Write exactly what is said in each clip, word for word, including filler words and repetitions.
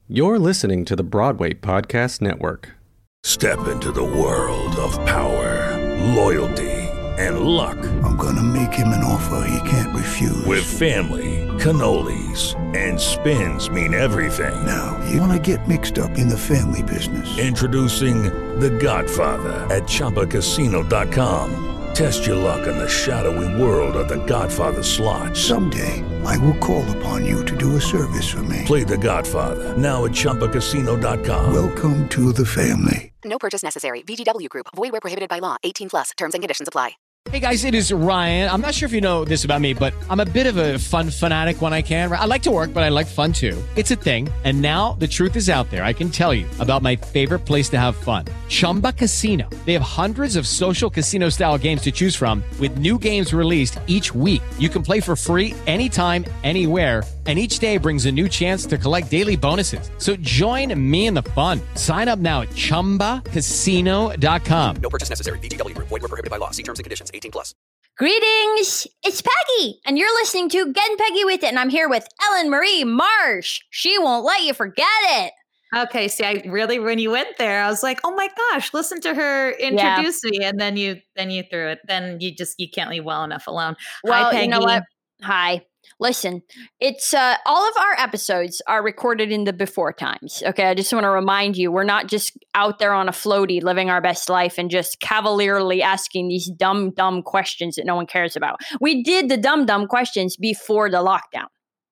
You're listening to the Broadway Podcast Network. Step into the world of power, loyalty, and luck. I'm gonna make him an offer he can't refuse. With family, cannolis, and spins mean everything. Now, you wanna get mixed up in the family business. Introducing The Godfather at Chumba Casino dot com. Test your luck in the shadowy world of The Godfather slot. Someday, I will call upon you to do a service for me. Play The Godfather, now at Chumba Casino dot com. Welcome to the family. No purchase necessary. V G W Group. Void where prohibited by law. eighteen plus. Terms and conditions apply. Hey guys, it is Ryan. I'm not sure if you know this about me, but I'm a bit of a fun fanatic when I can. I like to work, but I like fun too. It's a thing. And now the truth is out there. I can tell you about my favorite place to have fun. Chumba Casino. They have hundreds of social casino style games to choose from with new games released each week. You can play for free anytime, anywhere. And each day brings a new chance to collect daily bonuses. So join me in the fun. Sign up now at Chumba Casino dot com. No purchase necessary. V G W Group. Void where prohibited by law. See terms and conditions. eighteen plus. Greetings, it's Peggy, and you're listening to Getting Peggy With It, and I'm here with Ellen Marie Marsh. She won't let you forget it. Okay, see, I really, when you went there, I was like, oh my gosh, listen to her introduce yeah. me, and then you then you threw it. Then you just, you can't leave well enough alone. Well, Hi, Peggy. You know what? Hi. Listen, it's uh, all of our episodes are recorded in the before times. Okay, I just want to remind you, we're not just out there on a floaty living our best life and just cavalierly asking these dumb, dumb questions that no one cares about. We did the dumb, dumb questions before the lockdown.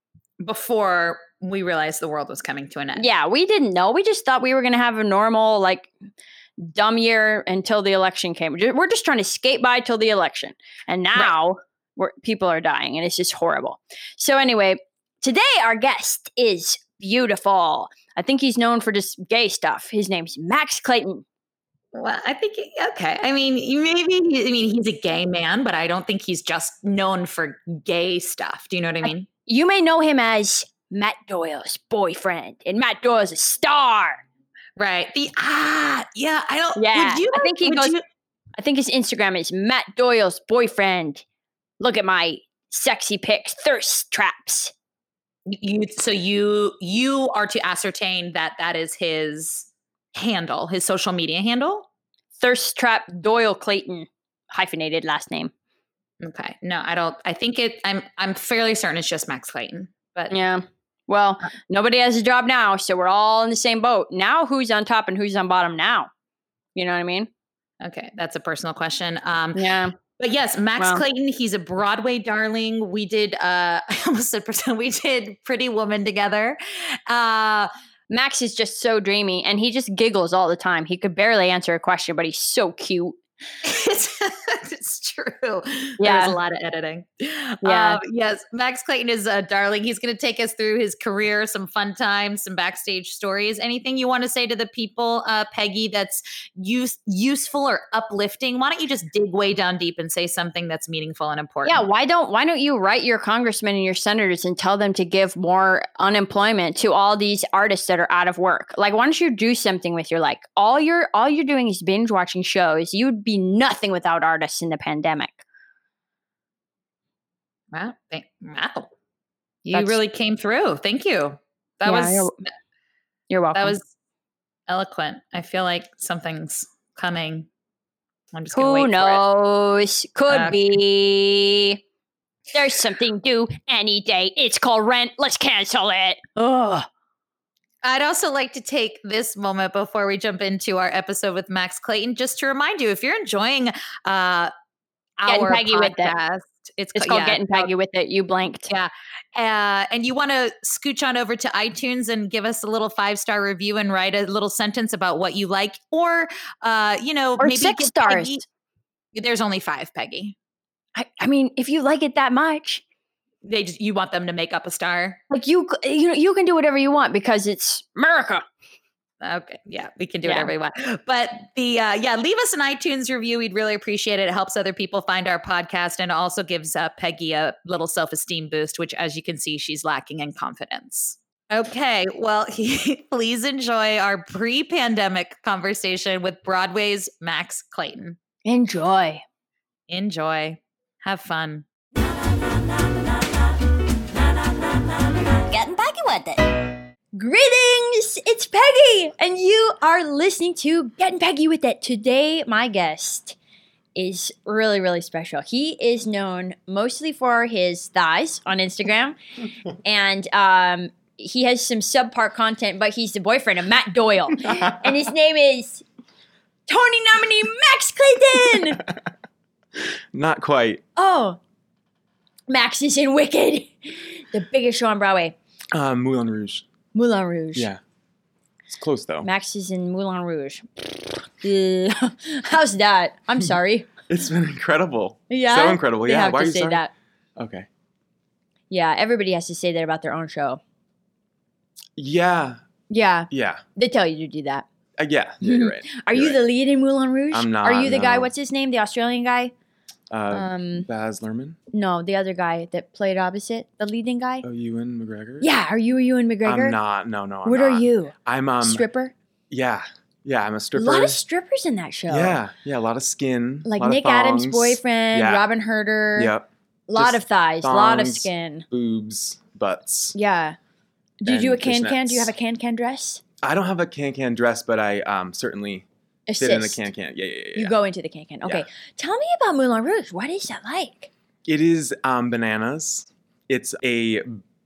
Before we realized the world was coming to an end. Yeah, we didn't know. We just thought we were going to have a normal, like, dumb year until the election came. We're just trying to skate by till the election. And now... Right. Where people are dying, and it's just horrible. So anyway, today our guest is beautiful. I think he's known for just gay stuff. His name's Max Clayton. Well, I think, okay. I mean, maybe, I mean, he's a gay man, but I don't think he's just known for gay stuff. Do you know what I mean? You may know him as Matt Doyle's boyfriend, and Matt Doyle's a star. Right. The, ah, yeah, I don't, yeah, would you, I think he goes, you, I think his Instagram is Matt Doyle's boyfriend. Look at my sexy pics, thirst traps. You, so you you are to ascertain that that is his handle, his social media handle? Thirst trap Doyle Clayton, hyphenated last name. Okay. No, I don't. I think it, I'm I'm fairly certain it's just Max Clayton. But yeah. Well, nobody has a job now, so we're all in the same boat. Now who's on top and who's on bottom now? You know what I mean? Okay. That's a personal question. Um, yeah. But yes, Max well, Clayton, he's a Broadway darling. We did, uh, I almost said, we did Pretty Woman together. Uh, Max is just so dreamy, and he just giggles all the time. He could barely answer a question, but he's so cute. it's, it's true. Yeah. There's a lot of editing. Yeah. Um, yes, Max Clayton is a darling. He's going to take us through his career, some fun times, some backstage stories. Anything you want to say to the people, uh, Peggy, that's use, useful or uplifting? Why don't you just dig way down deep and say something that's meaningful and important? Yeah, why don't why don't you write your congressmen and your senators and tell them to give more unemployment to all these artists that are out of work? Like, why don't you do something with your life? All you're all you're doing is binge watching shows. You'd be nothing without artists in the pandemic. Wow. Thank, wow. You That's, really came through. Thank you. That yeah, was, you're, you're welcome. That was eloquent. I feel like something's coming. I'm just going to wait Who knows? Could uh, be. There's something due any day. It's called rent. Let's cancel it. Ugh. I'd also like to take this moment before we jump into our episode with Max Clayton, just to remind you, if you're enjoying uh, Getting our Peggy podcast, with it. it's, it's ca- called yeah, Getting Peggy with It. You blanked. Yeah. Uh, and you want to scooch on over to iTunes and give us a little five-star review and write a little sentence about what you like. Or, uh, you know, or maybe six stars. Peggy, there's only five, Peggy. I, I mean, if you like it that much. They just, you want them to make up a star? Like you, you know, you can do whatever you want because it's America. Okay. Yeah, we can do yeah. whatever we want. But the, uh, yeah, leave us an iTunes review. We'd really appreciate it. It helps other people find our podcast and also gives uh, Peggy a little self-esteem boost, which, as you can see, she's lacking in confidence. Okay. Well, he, please enjoy our pre-pandemic conversation with Broadway's Max Clayton. Enjoy. Enjoy. Have fun. Getting Peggy with it. Greetings! It's Peggy, and you are listening to Getting Peggy with It. Today, my guest is really, really special. He is known mostly for his thighs on Instagram, and um, he has some subpar content, but he's the boyfriend of Matt Doyle, and his name is Tony nominee Max Clayton. Not quite. Oh, Max is in Wicked, the biggest show on Broadway. Uh, Moulin Rouge. Moulin Rouge. Yeah. It's close, though. Max is in Moulin Rouge. Uh, how's that? I'm sorry. It's been incredible. Yeah? So incredible. They Yeah. have Why to are you say sorry? that. Okay. Yeah, everybody has to say that about their own show. Yeah. Yeah, Yeah. they tell you to do that. Uh, yeah. Yeah, you're right. Are You're you right. the lead in Moulin Rouge? I'm not, Are you the guy, no. what's his name, the Australian guy? Uh, Um, Baz Luhrmann? No, the other guy that played opposite, the leading guy? Oh, Ewan McGregor? Yeah, are you Ewan McGregor? I'm not. No, no, I'm What not. are you? I'm, um... Stripper? Yeah. Yeah, I'm a A stripper. lot of strippers in that show. Yeah. Yeah, a lot of skin. Like a lot Nick of Adams' thongs. boyfriend, Yeah. Robin Herder. Yep. A lot Just of thighs, a lot of thongs, skin. Boobs, butts. Yeah. Do you do a And can-can? Do you fishnets. have a can-can dress? I don't have a can-can dress, but I um certainly Assist. fit in the can-can. Yeah, yeah, yeah. You yeah. go into the can-can. Okay. Yeah. Tell me about Moulin Rouge. What is that like? It is um, bananas. It's a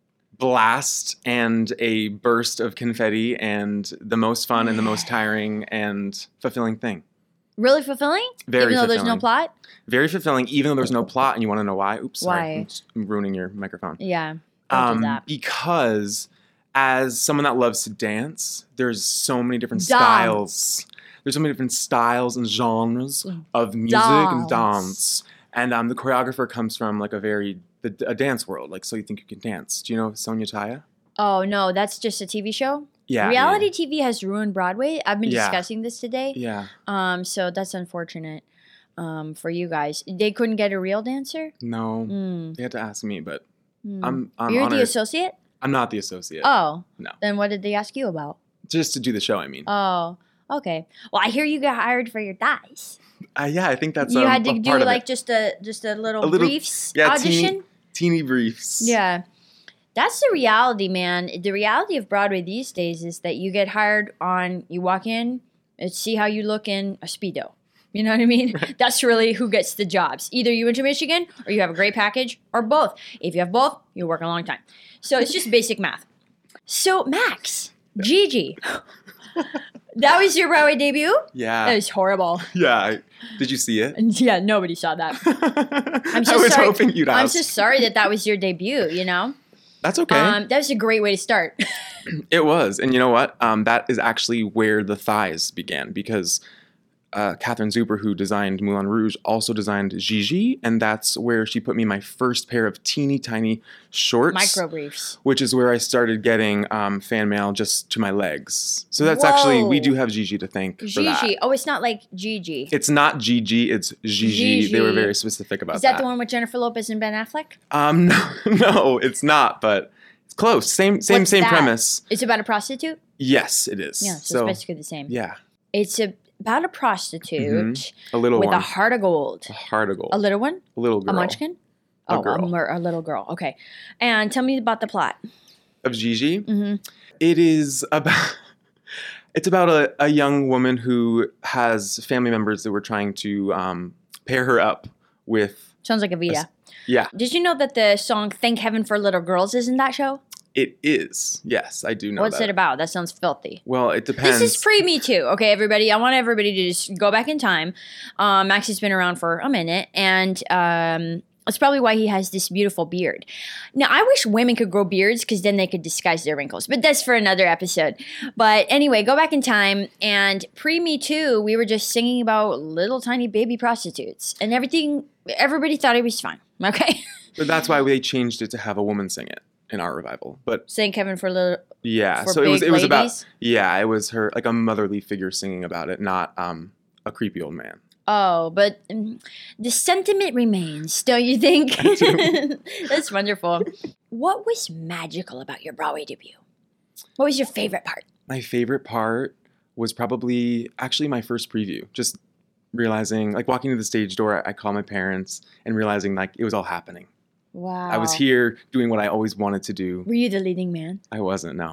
blast and a burst of confetti and the most fun and the most tiring and fulfilling thing. Really fulfilling? Very Even though there's no fulfilling. plot? Very fulfilling, even though there's no plot. And you want to know why? Oops, sorry. Why? I'm just ruining your microphone. Yeah. Don't do Um, that. because as someone that loves to dance, there's so many different Dance. styles. There's so many different styles and genres of music and Dance. dance. And um, the choreographer comes from like a very the, a dance world. Like, so you think you can dance? Do you know Sonia Taya? Oh, no. That's just a T V show? Yeah. Reality T V has ruined Broadway. I've been Yeah. discussing this today. Yeah. Um, so that's unfortunate um, for you guys. They couldn't get a real dancer? No, Mm. they had to ask me, but Mm. I'm I'm You're honored. the associate? I'm not the associate. Oh. No. Then what did they ask you about? Just to do the show, I mean. Oh. Okay. Well, I hear you got hired for your thighs. Uh, yeah, I think that's you um, had to a do part of like it. just a just a little, A little- briefs yeah, audition. teeny, teeny briefs. Yeah. That's the reality, man. The reality of Broadway these days is that you get hired on, you walk in, and see how you look in a Speedo. You know what I mean? That's really who gets the jobs. Either you went to Michigan or you have a great package or both. If you have both, you work a long time. So it's just basic math. So Max, Gigi, that was your Broadway debut? Yeah. That was horrible. Yeah. I, did you see it? And yeah, nobody saw that. I'm so I was sorry. hoping you'd ask. I'm so sorry that that was your debut, you know? That's okay. Um, that was a great way to start. It was. And you know what? Um, that is actually where the thighs began because uh, Catherine Zuber, who designed Moulin Rouge, also designed Gigi. And that's where she put me my first pair of teeny tiny shorts. Micro briefs. Which is where I started getting um, fan mail just to my legs. So that's actually, we Whoa. do have Gigi to thank for that. Gigi. Oh, it's not like Gigi. It's not Gigi, it's Gigi. They were Gigi. very specific about Is that, that. the one with Jennifer Lopez and Ben Affleck? Um, no, no, it's not, but it's close. Same, same, What's same that? premise. It's about a prostitute? Yes, it is. Yeah, so, it's basically the same. yeah, It's a, about a prostitute Mhm. a little with one, a heart of gold. a heart of gold, A little one? a little girl, A munchkin? A Oh, girl. A, mer- a little girl. Okay. And tell me about the plot. of Gigi. Mm-hmm. It is about. It's about a, a young woman who has family members that were trying to um, pair her up with. Sounds like Evita. Yeah, Did you know that the song Thank Heaven for Little Girls is in that show? it is. Yes, I do know. What's that. it about? That sounds filthy. Well, it depends. This is pre Me Too, okay, everybody? I want everybody to just go back in time. Um, Max has been around for a minute, and um, that's probably why he has this beautiful beard. Now, I wish women could grow beards because then they could disguise their wrinkles, but that's for another episode. But anyway, go back in time, and pre Me Too, we were just singing about little tiny baby prostitutes, and everything, everybody thought it was fine, okay? But that's why they changed it to have a woman sing it in our revival. But Thank Heaven for little. yeah, For so it was big it was about ladies? yeah, it was her like a motherly figure singing about it, not um a creepy old man. Oh, but um, the sentiment remains, don't you think? That's wonderful. What was magical about your Broadway debut? What was your favorite part? My favorite part was probably actually my first preview. Just realizing, like walking to the stage door, I call my parents and realizing like it was all happening. Wow. I was here doing what I always wanted to do. Were you the leading man? I wasn't, no.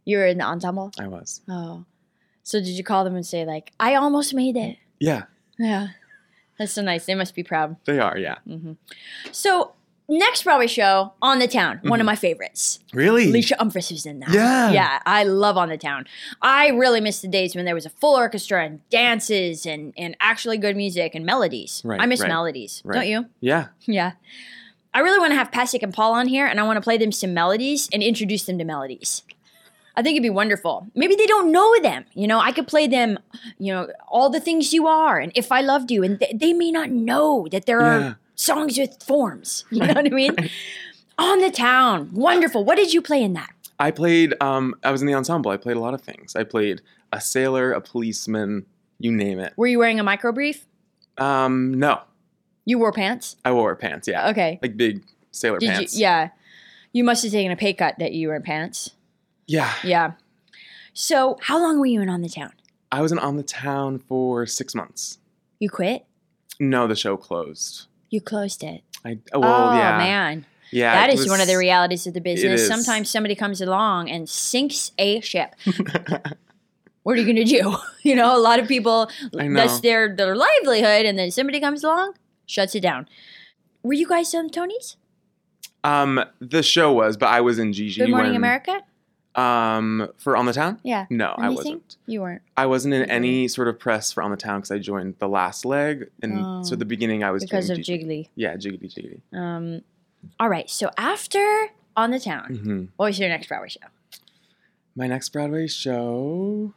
You were in the ensemble? I was. Oh. So did you call them and say, like, I almost made it? Yeah, Yeah. That's so nice. They must be proud. they are. Yeah. So next Broadway show, On the Town, one of my favorites. Really? Alicia Umphris was in that. Yeah. Yeah, I love On the Town. I really miss the days when there was a full orchestra and dances and, and actually good music and melodies. Right, I miss right, melodies. right. Don't you? Yeah. Yeah. I really want to have Pasek and Paul on here, and I want to play them some melodies and introduce them to melodies. I think it'd be wonderful. Maybe they don't know them. You know, I could play them, you know, All the Things You Are and If I Loved You, and th- they may not know that there Yeah. are songs with forms. You know what I mean? On the Town. Wonderful. What did you play in that? I played, um, I was in the ensemble. I played a lot of things. I played a sailor, a policeman, you name it. Were you wearing a microbrief? Um, no. You wore pants? I wore pants, yeah. Okay. Like big sailor Did pants. you? Yeah. You must have taken a pay cut that you were in pants. Yeah. Yeah. So how long were you in On the Town? I was in On the Town for six months. You quit? No, the show closed. You closed it. I, oh, well, oh, yeah. man. Yeah. That it is was- one of the realities of the business. is. Sometimes somebody comes along and sinks a ship. What are you going to do? You know, a lot of people, I know. that's their, their livelihood, and then somebody comes along, shuts it down. Were you guys on the Tonys? Um, the show was, but I was in Gigi. Good Morning when, America? Um, for On the Town? Yeah. No, I Anything? wasn't. You weren't. I wasn't in any sort of press for On the Town because I joined the last leg, and so at the beginning I was Because doing of Gigi. Jiggly. Yeah, Jiggly Jiggly. Um, all right. So after On the Town, hmm what was your next Broadway show? My next Broadway show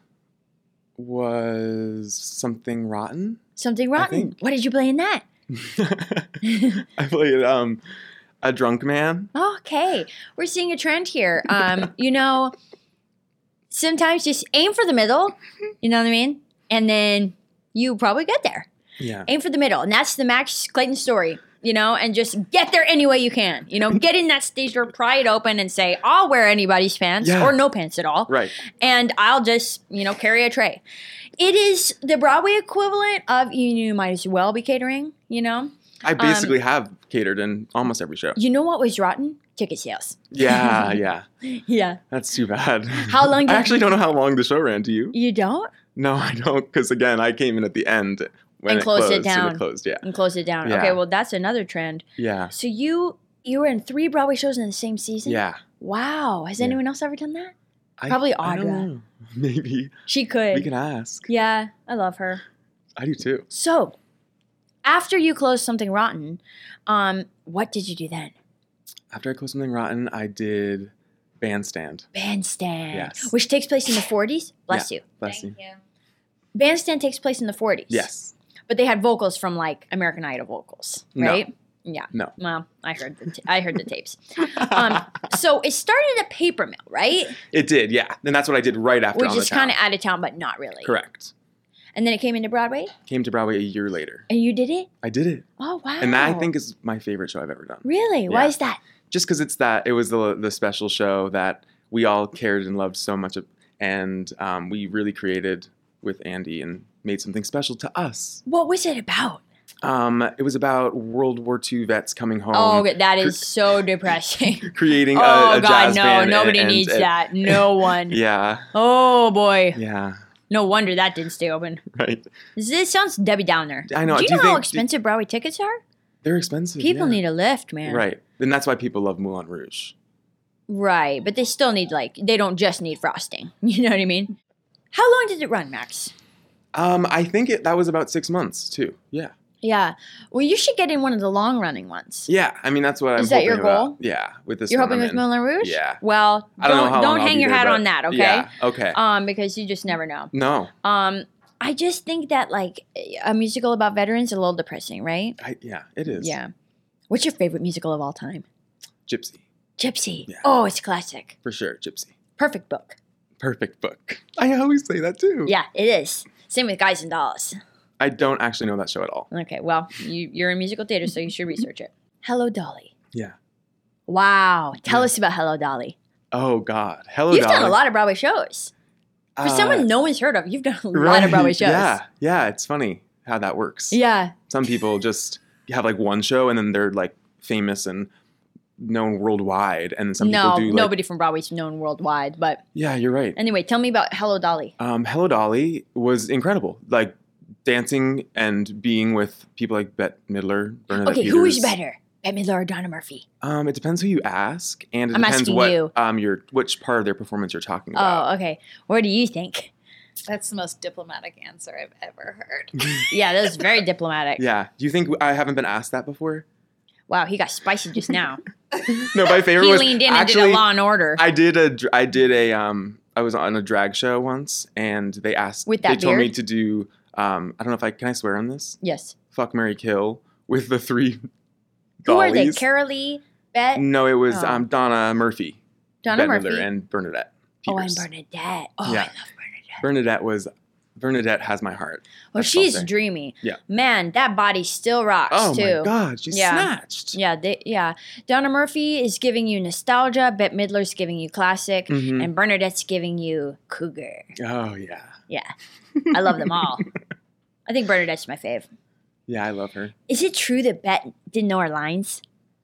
was Something Rotten. Something Rotten. think. What did you play in that? I played um, a drunk man. Okay. We're seeing a trend here. Um, you know, sometimes just aim for the middle. You know what I mean? And then you probably get there. Yeah. Aim for the middle. And that's the Max Clayton story, you know, and just get there any way you can. You know, get in that stage door, pry it open and say, I'll wear anybody's pants Yeah. or no pants at all. Right. And I'll just, you know, carry a tray. It is the Broadway equivalent of, you, you might as well be catering, you know? I basically have catered in almost every show. You know what was rotten? Ticket sales. Yeah, yeah. Yeah. That's too bad. How long did I actually don't know how long the show ran. Do you? You don't? No, I don't. Because again, I came in at the end when And it closed closed. it down. And it closed, yeah. And close it down. Yeah. Okay, well, that's another trend. Yeah. So you you were in three Broadway shows in the same season? Yeah. Wow. Has Yeah. anyone else ever done that? I- Probably I don't Audra. know. Maybe. She could. We can ask. Yeah, I love her. I do too. So, after you closed Something Rotten, um, what did you do then? After I closed Something Rotten, I did Bandstand. Bandstand. Yes. Which takes place in the forties. Bless Yeah, you. Bless you. Bandstand takes place in the forties. Yes. But they had vocals from like American Idol vocals, No. right? Yeah. No. Well, I heard the t- I heard the tapes. Um, so it started at Paper Mill, right? It did, yeah. And that's what I did right after Which On the is Town. kind of out of town, but not really. Correct. And then it came into Broadway, Came to Broadway a year later. and you did it. I did it. Oh wow! And that I think is my favorite show I've ever done. really. Why Yeah. is that? Just because it's that, it was the the special show that we all cared and loved so much. Of, and um, we really created with Andy and made something special to us. What was it about? Um, it was about World War Two vets coming home. Oh, that is so depressing. Creating oh a, a God, jazz no! band. Nobody and- needs and- that. No one. Yeah, Oh boy. yeah, No wonder that didn't stay open. right. This sounds Debbie Downer. I know. Do you Do you know how think- expensive Broadway tickets are? They're expensive. People yeah. need a lift, man. Right. And that's why people love Moulin Rouge. Right, but they still need like they don't just need frosting. You know what I mean? How long did it run, Max? Um, I think it that was about six months too. Yeah. Yeah. Well, you should get in one of the long running ones. Yeah. I mean, that's what I'm Is that hoping your goal? about. Yeah. With this You're one hoping I'm with in. Moulin Rouge? Yeah. Well, I don't don't know how don't long I'll hang be your there, hat but- on that, okay? Yeah. Okay. Um, because you just never know. no. Um, I just think that like a musical about veterans is a little depressing, right? I, yeah, it is. Yeah. What's your favorite musical of all time? Gypsy. Gypsy. Yeah. Oh, it's classic. For sure. Gypsy. Perfect book. Perfect book. I always say that too. Yeah, it is. Same with Guys and Dolls. I don't actually know that show at all. Okay, well, you, you're in musical theater, so you should research it. Hello, Dolly. Yeah. Wow. Tell Yeah. us about Hello, Dolly. Oh God. Hello, You've done a Dolly. lot of Broadway shows. For Uh, someone no one's heard of, you've done a lot right, of Broadway shows. Yeah. Yeah. It's funny how that works. Yeah. Some people just have like one show and then they're like famous and known worldwide, and some No, people do. Like, nobody from Broadway's known worldwide. But yeah, you're right. anyway, tell me about Hello Dolly. Um, Hello Dolly was incredible. Like dancing and being with people like Bette Midler, Bernadette Okay, who is Peters. better, Bette Midler or Donna Murphy? Um, it depends who you ask, and it I'm depends asking what you. um your which part of their performance you're talking about. Oh, okay. What do you think? That's the most diplomatic answer I've ever heard. Yeah, that was very diplomatic. Yeah. Do you think I haven't been asked that before? Wow, he got spicy just now. No, my favorite He was leaned in actually, and did a Law and Order. I did a dr- I did a um I was on a drag show once, and they asked With they that told me beard? to do um I don't know if I can I swear on this? Yes. Fuck, Marry, Kill with the three Who are they? dollies. Carolee, Bette, No, it was Oh. um Donna Murphy, Donna Bette Murphy, Midler, and Bernadette oh, and Peters. Bernadette. Oh, Yeah. I love Bernadette. Bernadette was Bernadette has my heart. Well, That's all I'll she's say. dreamy. Yeah. Man, that body still rocks Oh too. my god, she's Yeah. snatched. Yeah, they, yeah. Donna Murphy is giving you nostalgia. Bette Midler's giving you classic, Mhm. and Bernadette's giving you cougar. Oh yeah. Yeah, I love them all. I think Bernadette's my fave. Yeah, I love her. Is it true that Bette didn't know her lines?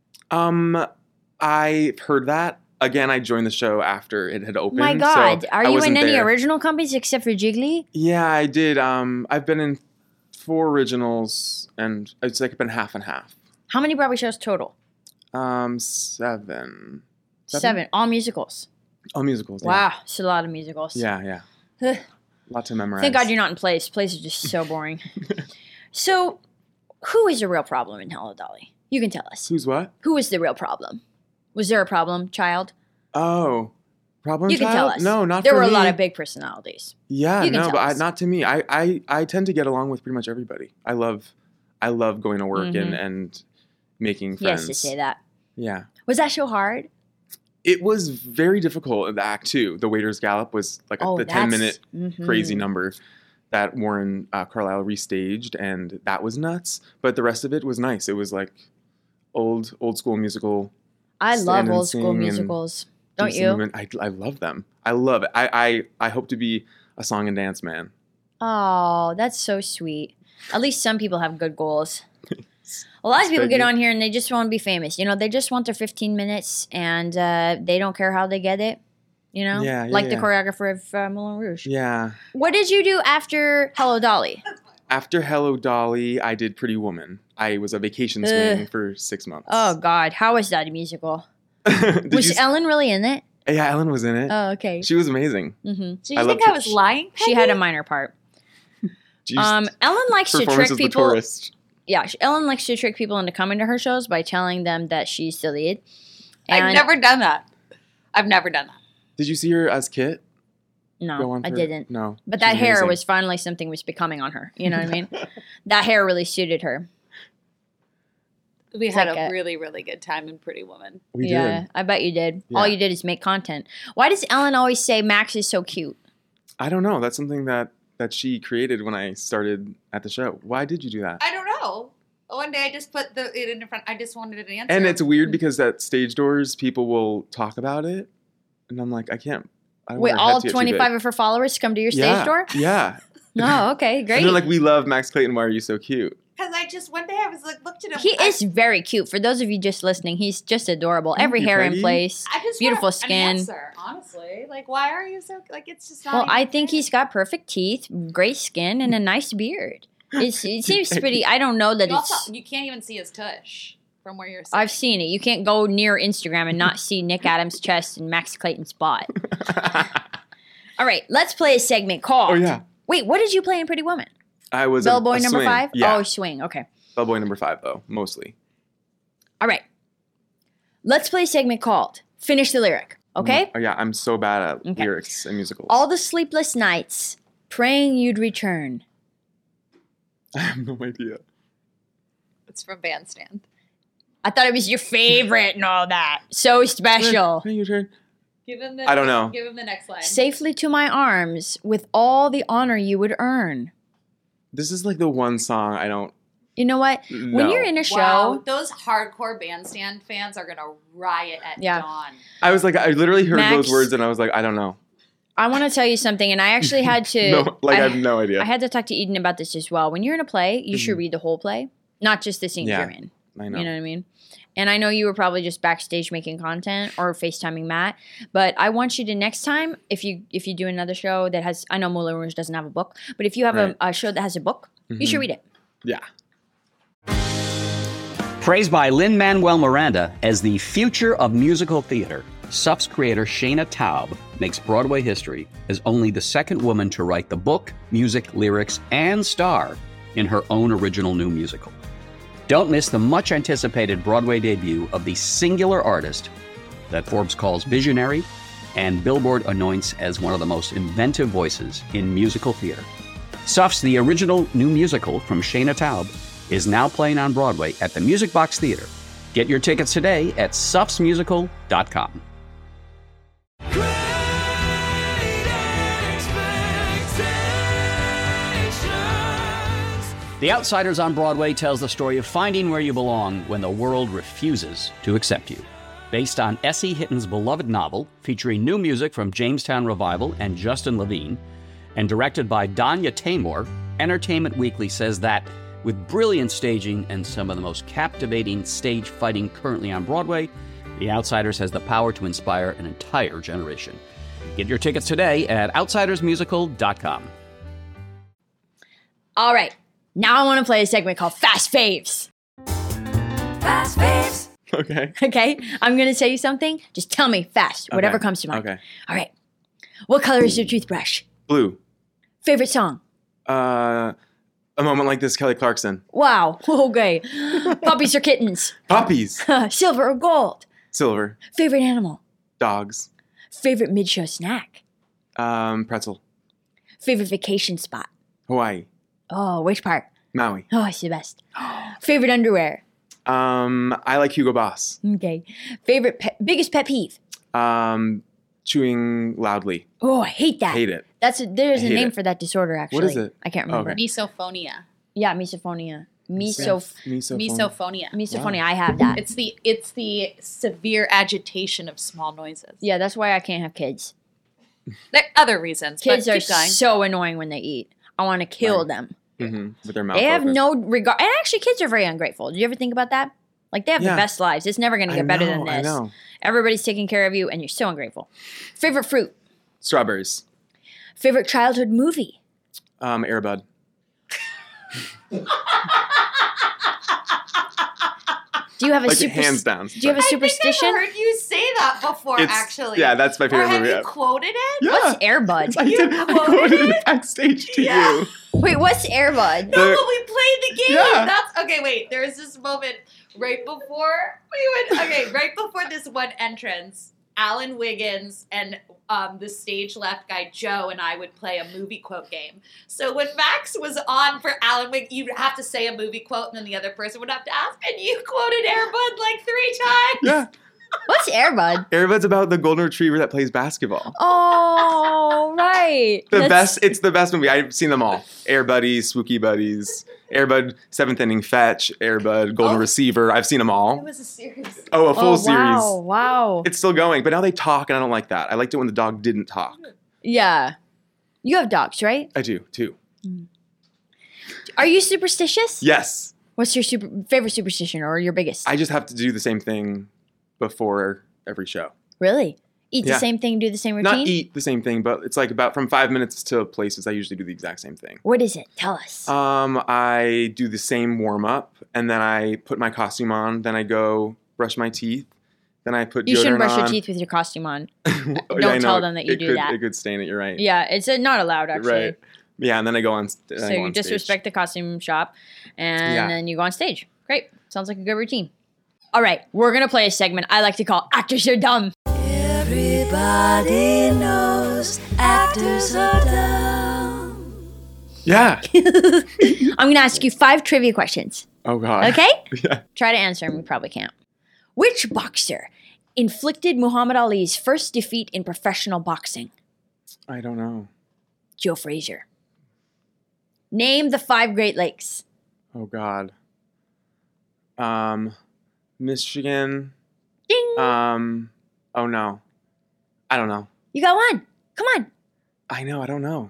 Um I've heard that. Again, I joined the show after it had opened. My so God, are I you in wasn't any there. original companies except for Jiggly? Yeah, I did. Um, I've been in four originals, and it's like been half and half. How many Broadway shows total? Um, seven. Seven. All musicals. All musicals. Yeah. Wow, it's a lot of musicals. Yeah, yeah. Ugh. A lot to memorize. Thank God you're not in Plays. Plays are just so boring. So, who is the real problem in Hello Dolly? You can tell us. Who's what? Who is the real problem? Was there a problem, child? Oh, problem You can child? tell us. No, not There for were me. a lot of big personalities. Yeah, You can no, tell but I, us. not to me. I, I, I tend to get along with pretty much everybody. I love, I love going to work and, and making Yes, friends. to say that. Yeah. Was that show hard? It was very difficult in the act two. The Waiter's Gallop was like a, Oh, the that's- ten minute mhm. crazy number that Warren uh, Carlisle restaged, and that was nuts. But the rest of it was nice. It was like old old school musical. I stand love and old school sing and musicals. do Don't some you? movement. I I love them. I love it. I I I hope to be a song and dance man. Oh, that's so sweet. At least some people have good goals. A lot of people get Peggy. on here and they just want to be famous. You know, they just want their fifteen minutes and uh, they don't care how they get it. You know? Yeah, yeah, like the yeah. choreographer of uh, Moulin Rouge. Yeah. What did you do after Hello Dolly? After Hello Dolly, I did Pretty Woman. I was a vacation Ugh. swing for six months. Oh, God. How was that a musical? Did Was you s- Ellen really in it? yeah, Ellen was in it. Oh, okay. She was amazing. hmm Do I you think loved I her. was lying? She had a minor part. Jeez. Um, Ellen likes to Performance trick of the people. tourist. Yeah, she- Ellen likes to trick people into coming to her shows by telling them that she's the lead. I've And- never done that. I've never done that. Did you see her as Kit? Go No, on I for- didn't. No. But She's that hair amazing. was finally something was becoming on her. You know what I mean? That hair really suited her. We It's had like a a- really, really good time in Pretty Woman. We yeah, did. I bet you did. All Yeah. you did is make content. Why does Ellen always say Max is so cute? I don't know. That's something that that she created when I started at the show. Why did you do that? I don't know. One day I just put the it in front. I just wanted an answer. And it's weird because at stage doors, people will talk about it, and I'm like, I can't. I don't Wait, want our head all to get too twenty-five big. of her followers come to your stage yeah, door? Yeah. Oh, okay, great. And they're like, we love Max Clayton. Why are you so cute? because I just one day I was like looked at him. he I, is very cute. For those of you just listening, he's just adorable. Every you, hair in Peggy. place. I just beautiful want skin. An answer, honestly, like why are you so like it's just not. Well, even I think fair. he's got perfect teeth, great skin, and a nice beard. It's, it seems pretty. I don't know that You it's. also, you can't even see his tush from where you're sitting. I've seen it. You can't go near Instagram and not see Nick Adams' chest and Max Clayton's butt. All right, let's play a segment called. Oh yeah. Wait, what did you play in Pretty Woman? I was Bellboy a, a number swing. five? Yeah. Oh, swing. Okay. Bellboy number five though, mostly. All right. Let's play a segment called Finish the Lyric. Okay? Oh, yeah, I'm so bad at Okay. lyrics and musicals. All the sleepless nights, praying you'd return. I have no idea. It's from Bandstand. I thought it was your favorite and all that. So special. Hey, your turn. Give him the. I don't know. Give him the next line. Safely to my arms with all the honor you would earn. This is like the one song I don't. You know what? When No. you're in a show, Wow, those hardcore Bandstand fans are gonna riot at Yeah. dawn. I was like, I literally heard Max- those words and I was like, I don't know. I want to tell you something, and I actually had to. No, like I, I, have no idea. I had to talk to Eden about this as well. When you're in a play, you should Mhm. read the whole play, not just the scenes Yeah, you're in. I know. You know what I mean? And I know you were probably just backstage making content or FaceTiming Matt, but I want you to next time, if you if you do another show that has, I know Moulin Rouge doesn't have a book, but if you have Right. a, a show that has a book, Mm-hmm. you should read it. Yeah. Praised by Lin-Manuel Miranda as the future of musical theater, S U F's creator Shayna Taub makes Broadway history as only the second woman to write the book, music, lyrics, and star in her own original new musical. Don't miss the much-anticipated Broadway debut of the singular artist that Forbes calls visionary and Billboard anoints as one of the most inventive voices in musical theater. S U F's The Original New Musical from Shayna Taub is now playing on Broadway at the Music Box Theater. Get your tickets today at sufs musical dot com. The Outsiders on Broadway tells the story of finding where you belong when the world refuses to accept you. Based on Essie Hitton's beloved novel, featuring new music from Jamestown Revival and Justin Levine, and directed by Danya Taymor, Entertainment Weekly says that with brilliant staging and some of the most captivating stage fighting currently on Broadway, The Outsiders has the power to inspire an entire generation. Get your tickets today at outsiders musical dot com. All right. Now I want to play a segment called Fast Faves. Fast faves. Okay. Okay? I'm going to say you something. Just tell me fast, whatever Okay. comes to mind. Okay. All right. What color is your toothbrush? Blue. Favorite song? Uh, A Moment Like This, Kelly Clarkson. Wow. Okay. Puppies or kittens? Puppies. Silver or gold? Silver. Favorite animal? Dogs. Favorite mid-show snack? Um, pretzel. Favorite vacation spot? Hawaii. Oh, which part? Maui. Oh, it's the best. Favorite underwear? Um, I like Hugo Boss. Okay. Favorite pet, biggest pet peeve? Um, chewing loudly. Oh, I hate that. Hate it. That's a, there's I a hate name it. for that disorder. Actually, What is it? I can't Oh, remember. okay. Misophonia. Yeah, misophonia. Miso Misophonia. Misophonia. misophonia. I have that. It's the it's the severe agitation of small noises. Yeah, that's why I can't have kids. There are other reasons. Kids but are keep going. so annoying when they eat. I want to kill Right. them. Mm-hmm. With their mouth They have open. no regard. And actually, kids are very ungrateful. Do you ever think about that? Like, they have Yeah. the best lives. It's never going to I get better know, than I this. know. Everybody's taking care of you, and you're so ungrateful. Favorite fruit? Strawberries. Favorite childhood movie? Um, Airbud. Do you have a Like, super? hands down. Do you have a superstition? I think I've heard you say that before, It's- actually. yeah, that's my Or favorite have movie. you quoted it? Yeah. What's Airbud? I, did, I quoted it backstage to Yeah. you. Wait, what's Airbud? No, The- but we played the game. Yeah. That's okay. Wait, there was this moment right before we went. Okay, right before this one entrance, Alan Wiggins and um, the stage left guy Joe and I would play a movie quote game. So when Max was on for Alan Wiggins, you'd have to say a movie quote, and then the other person would have to ask. And you quoted Airbud like three times. Yeah. What's Airbud? Airbud's about the golden retriever that plays basketball. Oh, right. The That's- best. It's the best movie. I've seen them all. Air Buddies, Spooky Buddies, Airbud, Seventh Inning Fetch, Airbud, Golden Oh. Receiver. I've seen them It all. was a series. Oh, a full oh, series. Wow, wow. It's still going, but now they talk, and I don't like that. I liked it when the dog didn't talk. Yeah. You have dogs, right? I do too. Are you superstitious? Yes, What's your super favorite superstition or your biggest? I just have to do the same thing before every show. Really? Eat Yeah. the same thing, do the same routine? Not eat the same thing, but it's like about from five minutes to places. I usually do the exact same thing. What is it? Tell us. Um, I do the same warm up, and then I put my costume on. Then I go brush my teeth. Then I put you shouldn't deodorant brush your on. teeth with your costume on. Oh, yeah, Don't I know. tell them that you It do could- that. It could stain it. You're right. Yeah, it's uh, not allowed actually. Right. Yeah, and then I go on. then I So go you on disrespect stage. the costume shop, and Yeah. then you go on stage. Great. Sounds like a good routine. All right, we're gonna play a segment I like to call "Actors Are Dumb." Everybody knows actors are dumb. Yeah. I'm gonna ask you five trivia questions. Oh God. Okay? Yeah. Try to answer them. We probably can't. Which boxer inflicted Muhammad Ali's first defeat in professional boxing? I don't know. Joe Frazier. Name the five Great Lakes. Oh God. Um, Michigan. Ding. Um. Oh no. I don't know. You got one. Come on. I know. I don't know.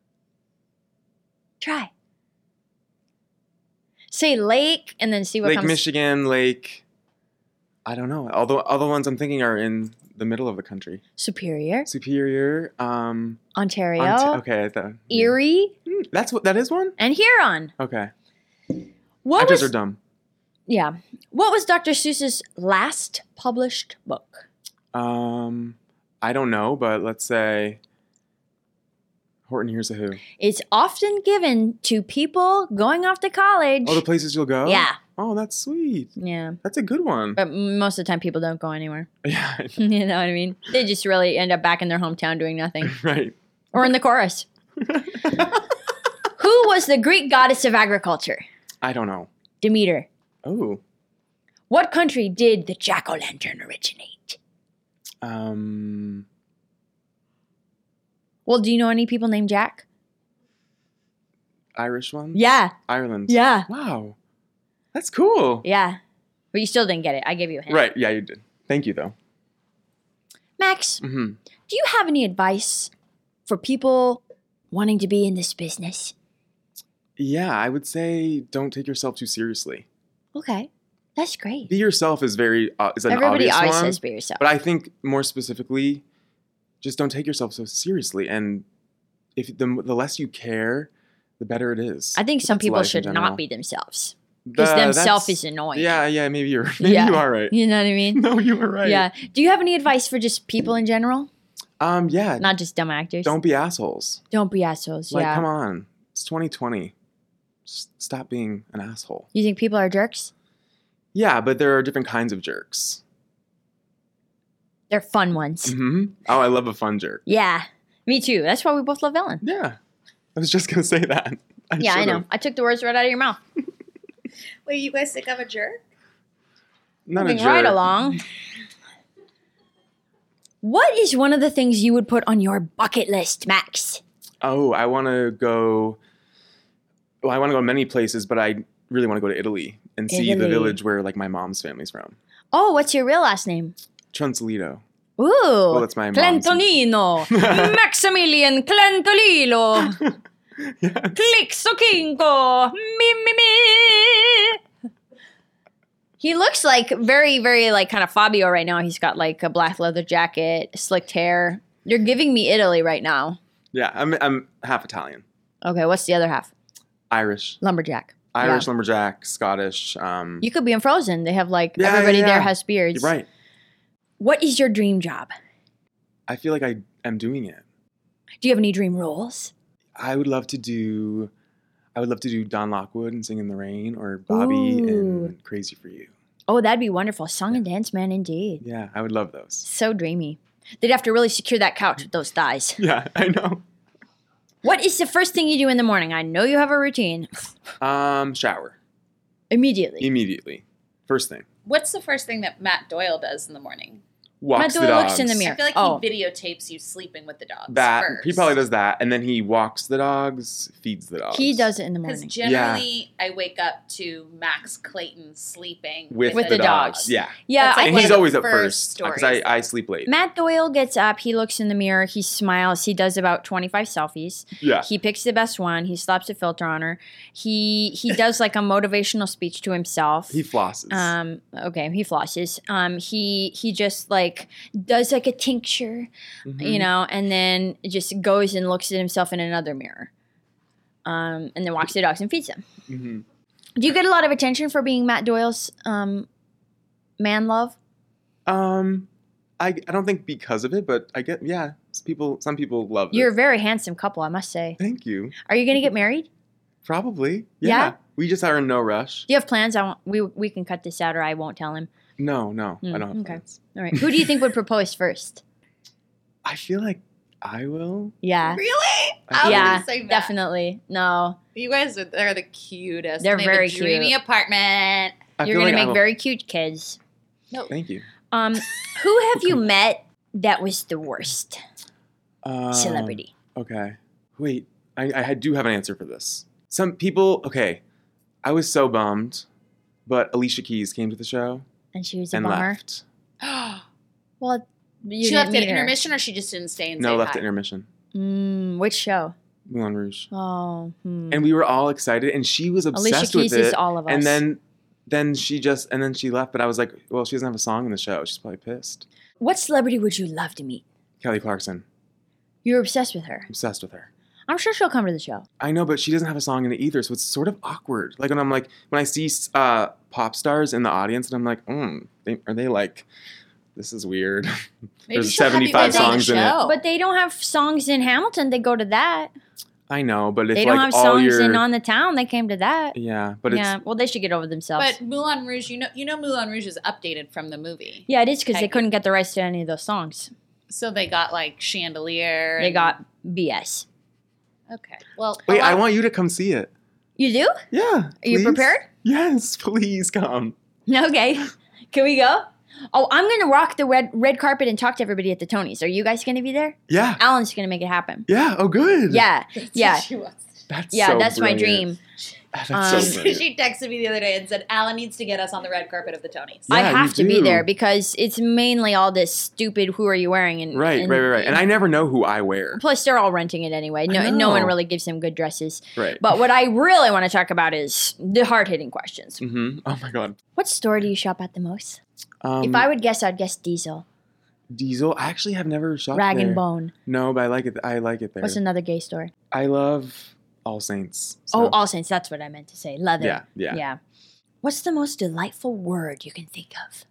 Try. Say lake and then see what Lake comes. Michigan. Lake. I don't know. Although all the ones I'm thinking are in the middle of the country. Superior. Superior. Um, Ontario. Ont- okay. I thought, yeah. Erie. Mm, That's what that is one. And Huron. Okay. What Actors was, are dumb. Yeah. What was Doctor Seuss's last published book? Um, I don't know, but let's say Horton Hears a Who. It's often given to people going off to college. Oh, the places you'll go? Yeah. Oh, that's sweet. Yeah. That's a good one. But most of the time, people don't go anywhere. Yeah. You know what I mean? They just really end up back in their hometown doing nothing. Right. Or in the chorus. Who was the Greek goddess of agriculture? I don't know. Demeter. Oh. What country did the jack-o'-lantern originate? Um. Well, do you know any people named Jack? Irish one? Yeah. Ireland. Yeah. Wow. That's cool. Yeah. But you still didn't get it. I gave you a hint. Right. Yeah, you did. Thank you, though. Max, Mm-hmm. do you have any advice for people wanting to be in this business? Yeah, I would say don't take yourself too seriously. Okay. That's great. Be yourself is very uh, is an Everybody obvious always one, says be yourself. But I think more specifically, just don't take yourself so seriously. And if the the less you care, the better it is. I think some That's people life in should general. not be themselves. Because The- themself that's- is annoying. Yeah, yeah, maybe you're maybe Yeah. you are right. You know what I mean? No, you were right. Yeah. Do you have any advice for just people in general? Um. Yeah. Not just dumb actors. Don't be assholes. Don't be assholes. Like, yeah. come on. It's twenty twenty. S- Stop being an asshole. You think people are jerks? Yeah, but there are different kinds of jerks. They're fun ones. hmm Oh, I love a fun jerk. Yeah. Me too. That's why we both love Ellen. Yeah. I was just gonna say that. I yeah, I know. should've. I took the words right out of your mouth. Wait, you guys think I'm a jerk? Not a Moving jerk. right along. What is one of the things you would put on your bucket list, Max? Oh, I want to go. Well, I want to go many places, but I really want to go to Italy and see the Italy. village where like my mom's family's from. Oh, what's your real last name? Truncellito. Ooh. Well, that's my mom's. Clentonino. Maximilian Clentolilo. Clixoquinco. Me, me, me. He looks like very, very like kind of Fabio right now. He's got like a black leather jacket, slicked hair. You're giving me Italy right now. Yeah, I'm I'm half Italian, Okay, what's the other half? Irish, Lumberjack. Irish Yeah. lumberjack, Scottish. Um, You could be in Frozen. They have like Yeah, everybody yeah, there yeah. has beards. You're right. What is your dream job? I feel like I am doing it. Do you have any dream roles? I would love to do. I would love to do Don Lockwood and Sing in the Rain, or Bobby Ooh. and Crazy for You. Oh, that'd be wonderful. Song and dance man, indeed. Yeah, I would love those. So dreamy. They'd have to really secure that couch with those thighs. Yeah, I know. What is the first thing you do in the morning? I know you have a routine. Um, shower Immediately. immediately. First thing. What's the first thing that Matt Doyle does in the morning? Walks Matt the Doyle dogs. looks in the mirror. I feel like Oh. he videotapes you sleeping with the dogs. That first. he probably does that, and then he walks the dogs, feeds the dogs. He does it in the Because morning. generally, I wake up to Max Clayton sleeping with, With the, the dogs. dogs. Yeah, Yeah, That's like I and one he's of the always up first first because stories. I, I sleep late. Matt Doyle gets up, he looks in the mirror, he smiles, he does about twenty-five selfies. Yeah, He picks the best one, he slaps a filter on her. He he does like a motivational speech to himself. he flosses. Um. Okay. He flosses. Um. He he just like does like a tincture, Mhm. you know, and then just goes and looks at himself in another mirror. Um. And then walks the dogs and feeds them. Mhm. Do you get a lot of attention for being Matt Doyle's um man love? Um, I I don't think because of it, but I get yeah. Some people some people love You're a it. very handsome couple, I must say. Thank you. Are you gonna get married? Probably. Yeah? Yeah. We just are in no rush. Do you have plans? I won't. We we can cut this out, or I won't tell him. No, no, Mm, I don't have okay. plans. All right. Who do you think would propose first? I feel like I will. Yeah. Really? I was yeah. gonna say Matt. Definitely. No. You guys are they're the cutest. They're They have very a dreamy cute. apartment. I You're feel gonna like I make will- very cute kids. Thank you. Um, who have you met that was the worst Um, celebrity? Okay. Wait, I, I do have an answer for this. Some people, okay, I was so bummed, but Alicia Keys came to the show And she was a and bummer. left. Well, you she didn't left at meet her. intermission, or she just didn't stay and No, say left hi? at intermission. Mm, which show? Moulin Rouge. Oh, hmm. And we were all excited, and she was Alicia obsessed with Keys it. is all of us. And then then she just, and then she left. But I was like, well, she doesn't have a song in the show. She's probably pissed. What celebrity would you love to meet? Kelly Clarkson. You're obsessed with her. Obsessed with her. I'm sure she'll come to the show. I know, but she doesn't have a song in it either, so it's sort of awkward. Like when I'm like, when I see uh, pop stars in the audience, and I'm like, mm, they, are they like, this is weird. There's she'll have you seventy-five go to the songs in it. show. But they don't have songs in Hamilton. They go to that. I know, but if They like don't have all songs your in On the Town. They came to that. yeah, but yeah. it's Well, they should get over themselves. But Moulin Rouge, you know, you know, Moulin Rouge is updated from the movie. yeah, it is because they Peggy. couldn't get the rights to any of those songs. So they got like Chandelier. They and- got B S. Okay. Well, a wait. lot- I want you to come see it. You do? Yeah. Are you please. prepared? Yes, please come. Okay. Can we go? Oh, I'm going to rock the red red carpet and talk to everybody at the Tonys. Are you guys going to be there? Yeah. Alan's going to make it happen. Yeah. Oh, good. Yeah. Yeah. She was. That's Yeah, so that's my brilliant. dream. That's Um, so brilliant. She texted me the other day and said, Alan needs to get us on the red carpet of the Tonys. I Yeah, have you to be do. there because it's mainly all this stupid who are you wearing and Right, and, right, right, right. And I never know who I wear. plus they're all renting it anyway. No, I no one know. really gives them good dresses. Right. But what I really want to talk about is the hard-hitting questions. Mm-hmm. Oh my God. What store do you shop at the most? Um, If I would guess, I'd guess Diesel. Diesel, I actually have never shopped Rag there. and Bone. No, but I like it. I like it there. What's another gay store? I love All Saints. Oh, so- All Saints. That's what I meant to say. Leather. Yeah, yeah. Yeah. What's the most delightful word you can think of?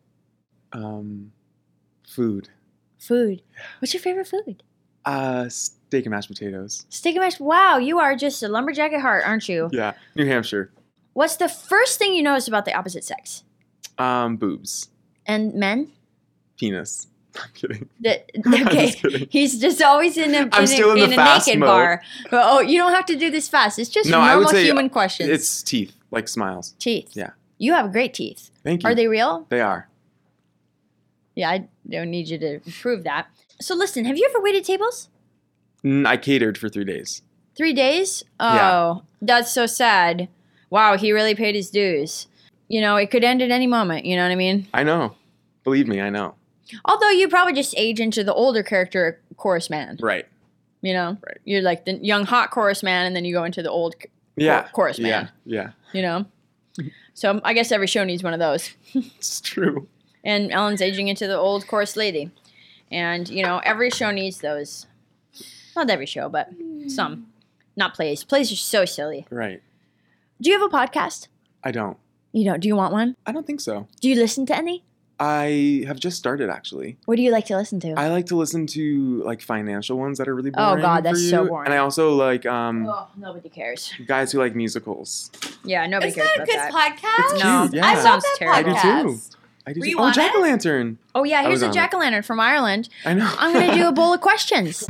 Um, food. Food. What's your favorite food? Uh, steak and mashed potatoes. Steak and mashed. Wow, you are just a lumberjack at heart, aren't you? Yeah, New Hampshire. What's the first thing you notice about the opposite sex? Um, boobs. And men? Penis. I'm kidding. The, I'm okay, just kidding. he's just always in a, in I'm a, still in the in a fast naked mode. bar. But, oh, you don't have to do this fast. It's just No, I normal would say human questions. It's teeth, like smiles. teeth. Yeah. You have great teeth. Thank you. Are they real? They are. Yeah, I don't need you to prove that. So listen, have you ever waited tables? Mm, I catered for three days. Three days? Oh, Yeah. that's so sad. Wow, he really paid his dues. You know, it could end at any moment. You know what I mean? I know. Believe me, I know. Although you probably just age into the older character chorus man. Right. You know? Right. You're like the young hot chorus man, and then you go into the old c- Yeah. chor- chorus man. Yeah. Yeah. You know? So I guess every show needs one of those. It's true. And Ellen's aging into the old chorus lady. And, you know, every show needs those. Not every show, but some. Not plays. Plays are so silly. Right. Do you have a podcast? I don't. You don't. Do you want one? I don't think so. Do you listen to any? I have just started actually. What do you like to listen to? I like to listen to like financial ones that are really Oh, boring. God, that's for so you. boring. And I also like um oh, nobody cares. guys who like musicals. Yeah, nobody Isn't cares that a about good that. podcast? It's No, cute, yeah. I that love sounds that terrible. I do podcast. too. I do Were you too. Oh, on it? Jack o' lantern. Oh, yeah, I here's was a on it. jack-o'-lantern from Ireland. I know. I'm going to do a bowl of questions.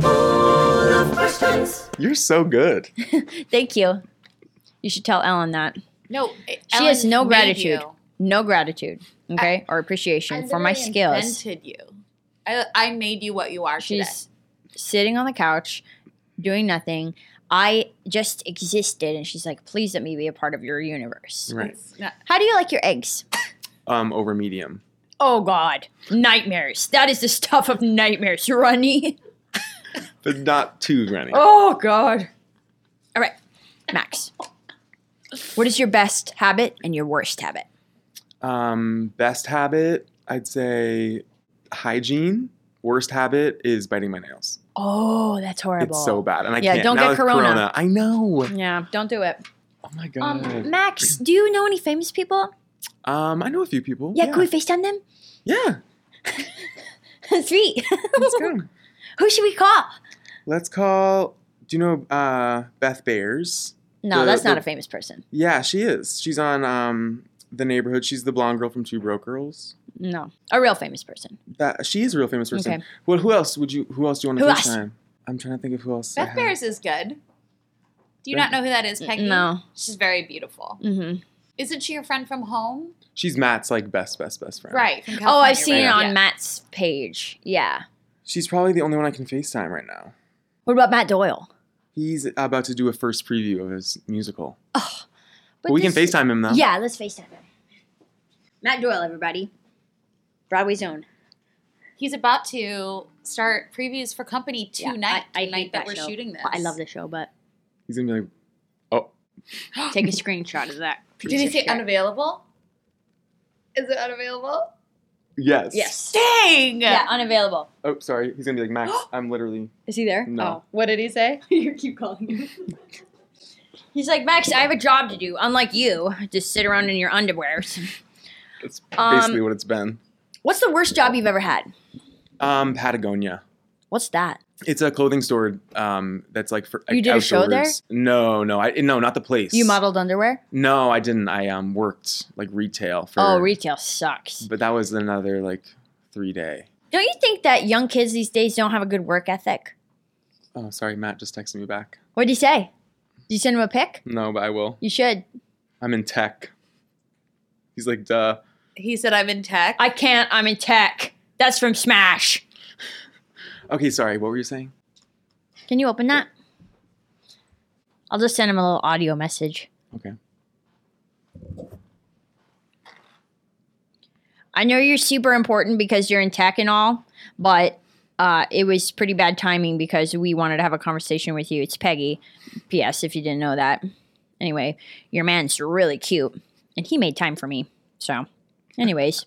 You're so good. Thank you. You should tell Ellen that. No, She has no made gratitude. you. No gratitude, okay, or appreciation I for my literally skills. invented you. I, I made you what you are She's sitting on the couch, doing nothing. I just existed, and she's like, please let me be a part of your universe. Right. today. How do you like your eggs? Um, over medium. Oh, God. Nightmares. That is the stuff of nightmares, Ronnie. But not too runny. Oh, God. All right, Max. What is your best habit and your worst habit? Um, best habit, I'd say hygiene. Worst habit is biting my nails. Oh, that's horrible. It's so bad. And I Yeah, can't. don't now get with corona. I know. Yeah, don't do it. Oh my God. Um, Max, do you know any famous people? Um, I know a few people. Yeah, can we FaceTime them? Yeah. Sweet. Let's go. Who should we call? Let's call, do you know uh, Beth Bears? No, The- that's not the- a famous person. Yeah, she is. She's on um, The Neighborhood. She's the blonde girl from Two Broke Girls. No, a real famous person. That She is a real famous person. Okay. Well, who else would you, who else do you want to Who else? FaceTime? I'm trying to think of who else. I Beth have. Bears is good. Do you Beth- not know who that is, Peggy? No. She's very beautiful. Mm-hmm. Isn't she your friend from home? She's Matt's like best, best, best friend. Right. From Oh, California, I've seen right? it on Yeah. Matt's page. Yeah. She's probably the only one I can FaceTime right now. What about Matt Doyle? He's about to do a first preview of his musical. But But we can this- FaceTime him though. Yeah, let's FaceTime him. Matt Doyle, everybody. Broadway's own. He's about to start previews for Company tonight. I, I tonight hate that, that we're show. shooting this. I love the show, but He's gonna be like, oh, take a screenshot of that. Did he say unavailable? Is it unavailable? Yes. Yes. Dang. Yeah, unavailable. Oh, sorry. He's gonna be like, Max, I'm literally. Is he there? No. Oh, what did he say? You keep calling him. He's like, Max, I have a job to do. Unlike you, just sit around in your underwear. That's Um, basically what it's been. What's the worst job you've ever had? Um, Patagonia. What's that? It's a clothing store. Um, that's like for. You like, did a show there? outdoors. No, no, I no, not the place. You modeled underwear? No, I didn't. I um worked like retail for. Oh, retail sucks. But that was another like three day. Don't you think that young kids these days don't have a good work ethic? Oh, sorry, Matt just texted me back. What'd you say? Did you send him a pic? No, but I will. You should. I'm in tech. He's like, duh. He said I'm in tech. I can't. I'm in tech. That's from Smash. Okay, sorry. What were you saying? Can you open that? I'll just send him a little audio message. Okay. I know you're super important because you're in tech and all, but uh, it was pretty bad timing because we wanted to have a conversation with you. It's Peggy. P S if you didn't know that. Anyway, your man's really cute, and he made time for me. So, anyways.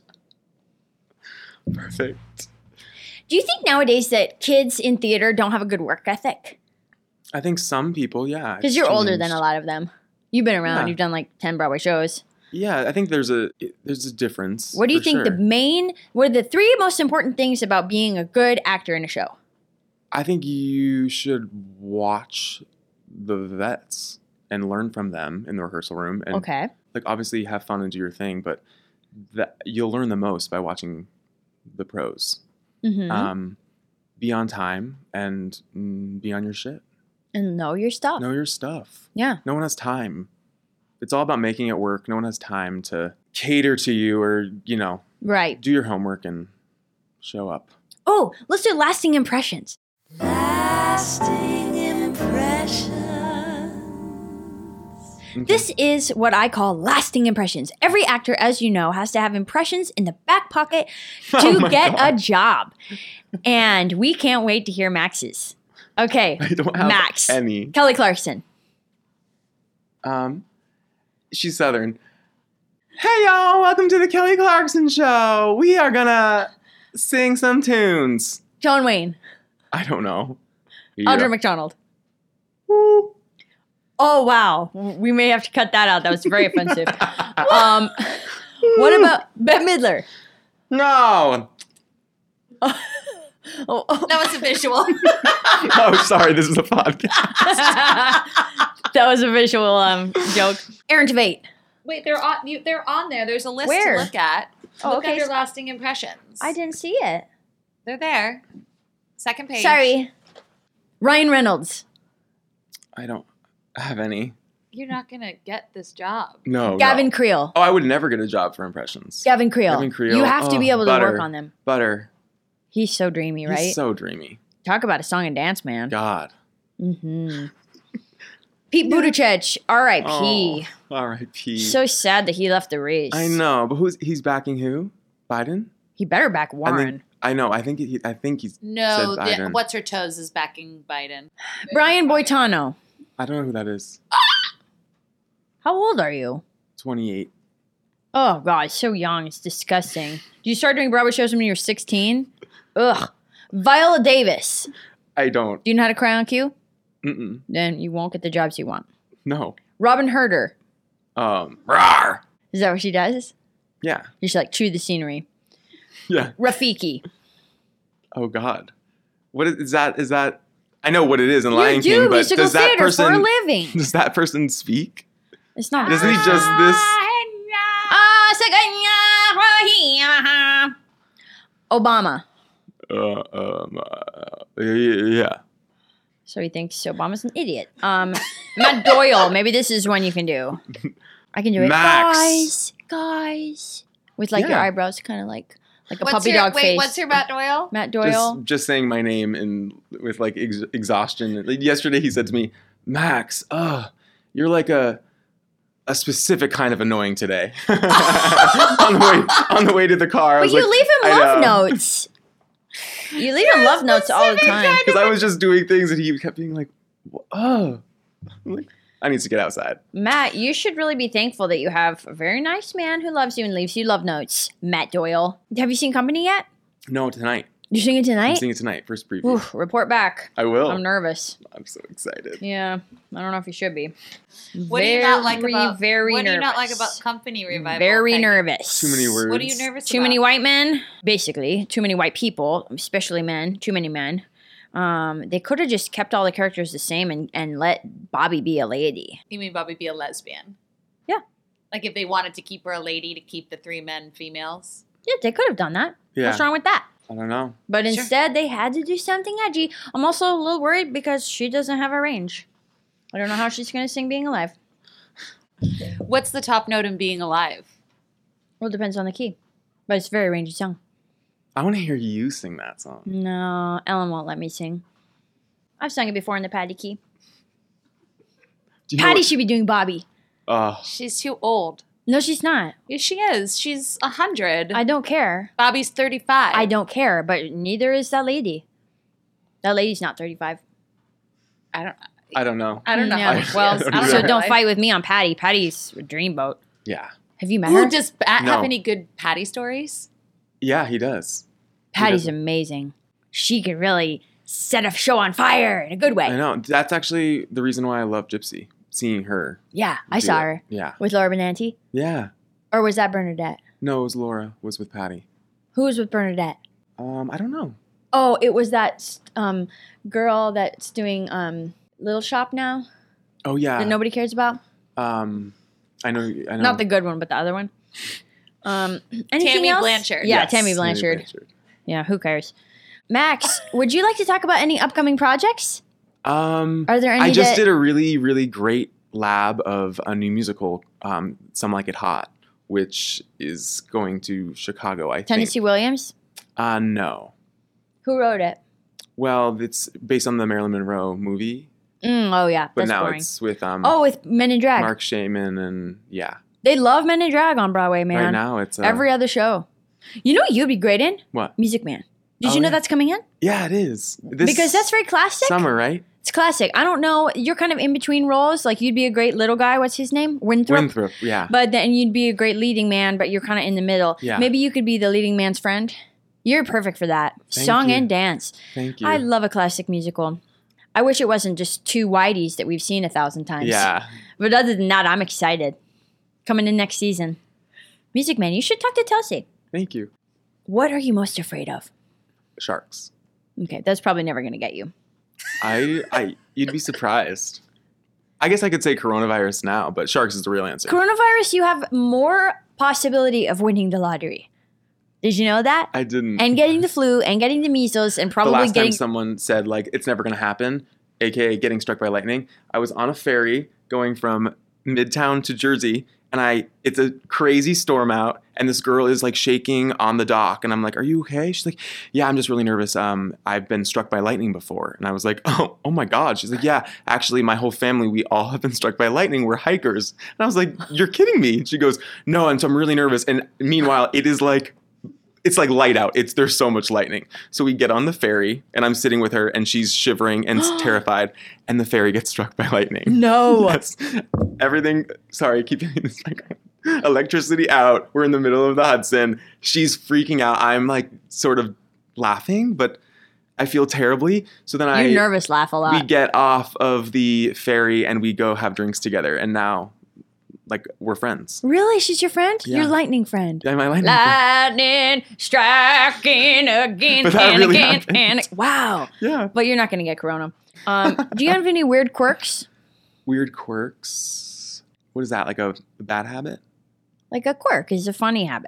Perfect. Do you think nowadays that kids in theater don't have a good work ethic? I think some people, yeah. Because it's you're older than changed. a lot of them. You've been around. Yeah. You've done like ten Broadway shows. Yeah, I think there's a there's a difference. What do you for think sure. the main, what are the three most important things about being a good actor in a show? I think you should watch the vets and learn from them in the rehearsal room. And Okay. like obviously have fun and do your thing, but that you'll learn the most by watching the pros. Mm-hmm. Um, be on time and mm, be on your shit. And know your stuff. Know your stuff. Yeah. No one has time. It's all about making it work. No one has time to cater to you or, you know, Right. do your homework and show up. Oh, let's do lasting impressions. Lasting impressions. Okay. This is what I call lasting impressions. Every actor, as you know, has to have impressions in the back pocket to Oh my get God. a job. And we can't wait to hear Max's. Okay, I don't have Max. any. Kelly Clarkson. Um, she's Southern. Hey y'all, welcome to the Kelly Clarkson Show. We are gonna sing some tunes. John Wayne. I don't know. Audra Yeah. McDonald. Woo. Oh, wow. We may have to cut that out. That was very offensive. um, what about Bette Midler? No. Oh, oh. That was a visual. Oh, sorry. This is a podcast. That was a visual um, joke. Aaron Tveit. Wait, they're on. You, they're on there. There's a list Where? to look at. Oh, look okay. under lasting impressions. I didn't see it. They're there. Second page. Sorry. Ryan Reynolds. I don't have any. You're not gonna get this job. No. Gavin no. Creel. Oh, I would never get a job for impressions. Gavin Creel. Gavin Creel. You have to Oh, be able butter. to work on them. Butter. He's so dreamy, right? He's so dreamy. Talk about a song and dance, man. God. Mm-hmm. Pete Buttigieg, R I P Oh, R I P So sad that he left the race. I know, but who's he's backing who? Biden? He better back I, Warren. think, I know. I think he. I think he's No, said the, Biden. what's her toes is backing Biden. Brian Boitano. I don't know who that is. How old are you? twenty-eight. Oh, God, so young. It's disgusting. Did you start doing Broadway shows when you were sixteen? Ugh. Viola Davis. I don't. Do you know how to cry on cue? Mm-mm. Then you won't get the jobs you want. No. Robin Herder. Um. Rawr. Is that what she does? Yeah. You should like chew the scenery. Yeah. Rafiki. Oh God. What is, is that? Is that? I know what it is in You Lion do King, but musical does that theater person? for a living. Does that person speak? It's not. Doesn't he just this? Obama. Uh, um. Uh, yeah. So he thinks Obama's an idiot. Um, Matt Doyle. Maybe this is one you can do. I can do it. Max. Guys, guys. With like your Yeah. eyebrows kind of like like a What's puppy your, dog wait, face. what's your Matt Doyle? Matt Doyle. Just, just saying my name and with like ex- exhaustion. Like, yesterday he said to me, "Max, uh, you're like a a specific kind of annoying today." on the way on the way to the car, I But was you like, leave him I love know. notes. You leave him love notes all the time. Because I was just doing things and he kept being like, "Oh," I'm like, I need to get outside. Matt, you should really be thankful that you have a very nice man who loves you and leaves you love notes. Matt Doyle. Have you seen Company yet? No, tonight. You're seeing it tonight? I'm seeing it tonight. First preview. Oof, report back. I will. I'm nervous. I'm so excited. Yeah, I don't know if you should be. What do you not like Very, about very What do you not nervous. like about Company revival? Very Peggy? nervous. Too many words. What are you nervous Too about? many white men, basically. Too many white people, especially men. Too many men. Um, they could have just kept all the characters the same and, and let Bobby be a lady. You mean Bobby be a lesbian? Yeah. Like if they wanted to keep her a lady to keep the three men females? Yeah, they could have done that. Yeah. What's wrong with that? I don't know. But Sure. instead, they had to do something edgy. I'm also a little worried because she doesn't have a range. I don't know how she's going to sing Being Alive. What's the top note in Being Alive? Well, it depends on the key. But it's a very rangy song. I want to hear you sing that song. No, Ellen won't let me sing. I've sung it before in the Patty key. Do you know Patty what- should be doing Bobby. Oh, She's too old. No, she's not. Yes, she is. She's a hundred. I don't care. Bobby's thirty-five. I don't care, but neither is that lady. That lady's not thirty-five. I don't. I don't know. I don't know. Yeah, how she well, is. I I don't don't so know her don't life. fight with me on Patty. Patty's a dreamboat. Yeah. Have you met Ooh, her? does Pat No. have any good Patty stories? Yeah, he does. Patty's does. amazing. She can really set a show on fire in a good way. I know. That's actually the reason why I love Gypsy. Seeing her. Yeah, I do saw it. her Yeah. with Laura Benanti. Yeah. Or was that Bernadette? No, it was Laura. Was with Patty. Who was with Bernadette? Um, I don't know. Oh, it was that um, girl that's doing um, Little Shop now Oh yeah. that nobody cares about. Um, I know. I know. Not the good one, but the other one. Um, anything Tammy else? Blanchard. Yeah, Yes, Tammy Blanchard. Yeah, who cares? Max, would you like to talk about any upcoming projects? Um, Are there any I just that- did a really, really great lab of a new musical, um, Some Like It Hot, which is going to Chicago, I Tennessee think. Williams? Uh, no. Who wrote it? Well, it's based on the Marilyn Monroe movie, Mm, oh, yeah. but That's now boring. it's with um, Oh, with Men in Drag. Mark Shaman, and yeah. They love Men in Drag on Broadway, man. Right now it's uh, Every other show. You know what you'd be great in? what? Music Man. Did Oh, you know yeah. that's coming in? Yeah, it is. This Because that's very classic. summer, right? It's classic. I don't know. You're kind of in between roles. Like you'd be a great little guy. What's his name? Winthrop. Winthrop, yeah. But then you'd be a great leading man, but you're kind of in the middle. Yeah. Maybe you could be the leading man's friend. You're perfect for that. Thank Song you. and dance. Thank you. I love a classic musical. I wish it wasn't just two whiteys that we've seen a thousand times. yeah. But other than that, I'm excited. Coming in next season. Music Man, you should talk to Telsey. Thank you. What are you most afraid of? Sharks. Okay, that's probably never going to get you. I, I, you'd be surprised. I guess I could say coronavirus now, but sharks is the real answer. Coronavirus, you have more possibility of winning the lottery. Did you know that? I didn't. And getting the flu and getting the measles and the probably last getting time someone said like it's never going to happen, aka getting struck by lightning, I was on a ferry going from Midtown to Jersey, and I it's a crazy storm out, and this girl is like shaking on the dock, and I'm like, "Are you okay?" She's like, "Yeah, I'm just really nervous. Um, I've been struck by lightning before." And I was like, "Oh, oh my God." She's like, "Yeah, actually, my whole family, we all have been struck by lightning. We're hikers." And I was like, "You're kidding me?" She goes, "No," and so I'm really nervous. And meanwhile, it is like. It's like light out. It's there's so much lightning. So we get on the ferry, and I'm sitting with her, and she's shivering and terrified, and the ferry gets struck by lightning. No. That's everything. Sorry, I keep getting this background. Electricity out. We're in the middle of the Hudson. She's freaking out. I'm like sort of laughing, but I feel terribly. So then I you nervous laugh a lot. we get off of the ferry and we go have drinks together, and now like we're friends. Really? She's your friend? Yeah. Your lightning friend. Yeah, my lightning friend. Lightning striking again But that and really again happened. and wow. Yeah. But you're not going to get corona. Um, do you have any weird quirks? Weird quirks. What is that? Like a, a bad habit? Like a quirk is a funny habit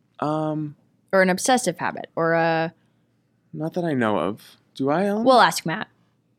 Um, or an obsessive habit or a not that I know of. Do I, Ellen? We'll ask Matt.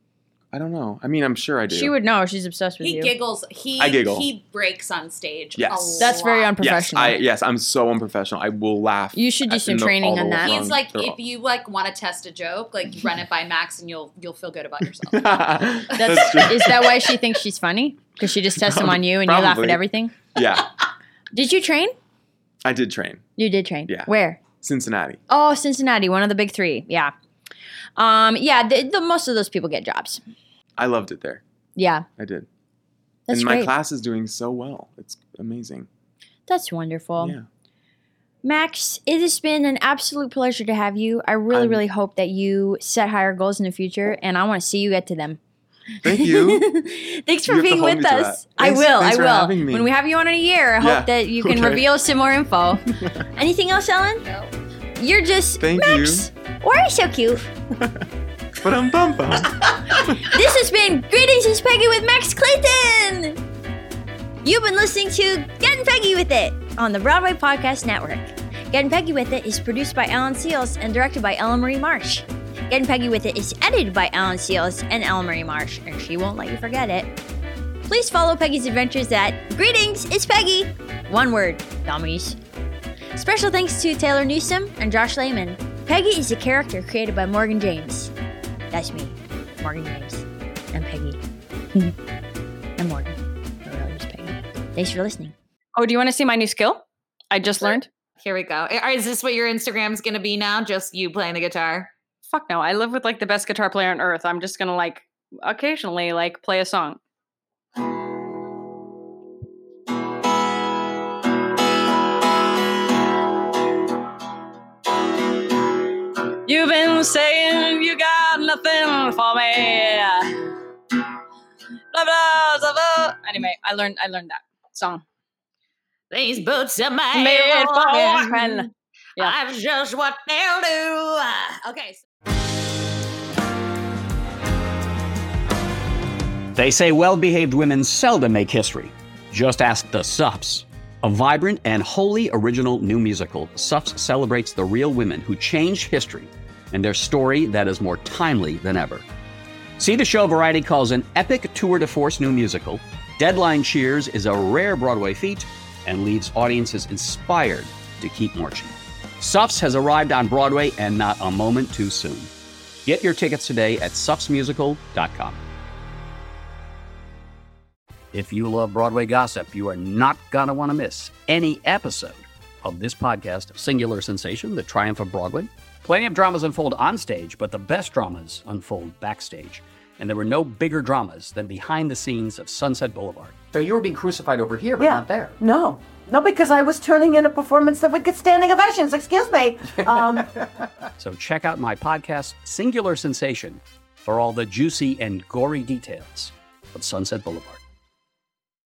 I don't know. I mean, I'm sure I do. She would know. She's obsessed with He you. giggles. He I giggle. he breaks on stage. Yes. a That's very lot. unprofessional. Yes, I, yes, I'm so unprofessional. I will laugh. You should do at- some in the- training all the on that. wrong- He's like, they're if all- you like want to test a joke, like you run it by Max, and you'll you'll feel good about yourself. That's, That's true. is that why she thinks she's funny? Because she just tests them on you and you laugh at Probably. everything? Yeah, Did you train? I did train. You did train. Yeah. Where? Cincinnati. Oh, Cincinnati, one of the big three. Yeah. Um, yeah, the, the, most of those people get jobs. I loved it there. Yeah. I did. That's and my great. class is doing so well. It's amazing. That's wonderful. Yeah. Max, it has been an absolute pleasure to have you. I really, I'm- really hope that you set higher goals in the future, and I want to see you get to them. Thank you. Thanks for You have to being hold with me to us. that. I Thanks- will. thanks I for will. having me. When we have you on in a year, I Yeah, hope that you can okay. reveal some more info. Anything else, Ellen? No. You're just Thank Max. Why are you so cute? But I'm bum bum. This has been Greetings, it's Peggy with Max Clayton. You've been listening to Getting Peggy with It on the Broadway Podcast Network. Getting Peggy with It is produced by Ellen Seals and directed by Ellen Marie Marsh. Getting Peggy with It is edited by Ellen Seals and Ellen Marie Marsh, and she won't let you forget it. Please follow Peggy's adventures at Greetings, it's Peggy. One word, dummies. Special thanks to Taylor Newsom and Josh Lehman. Peggy is a character created by Morgan James. That's me, Morgan James. I'm Peggy. I'm Morgan. My real name's Peggy. Thanks for listening. Oh, do you want to see my new skill? I just learned. Here we go. Is this what your Instagram's going to be now? Just you playing the guitar? Fuck no. I live with like the best guitar player on earth. I'm just gonna like occasionally like play a song. You've been saying you got nothing for me. Blah, blah, blah, blah. Anyway, I learned I learned that song. These boots are made, Made for for walking. walking. Yeah. That's just what they'll do. Okay. They say well-behaved women seldom make history. Just ask the Suffs. A vibrant and wholly original new musical, Suffs celebrates the real women who changed history and their story that is more timely than ever. See the show Variety calls an epic tour de force new musical. Deadline cheers is a rare Broadway feat and leaves audiences inspired to keep marching. Suffs has arrived on Broadway and not a moment too soon. Get your tickets today at suffs musical dot com. If you love Broadway gossip, you are not going to want to miss any episode of this podcast, Singular Sensation, The Triumph of Broadway. Plenty of dramas unfold on stage, but the best dramas unfold backstage. And there were no bigger dramas than behind the scenes of Sunset Boulevard. So you were being crucified over here, but Yeah. not there. No. No, because I was turning in a performance that would get standing ovations. Excuse me. Um, So check out my podcast, Singular Sensation, for all the juicy and gory details of Sunset Boulevard.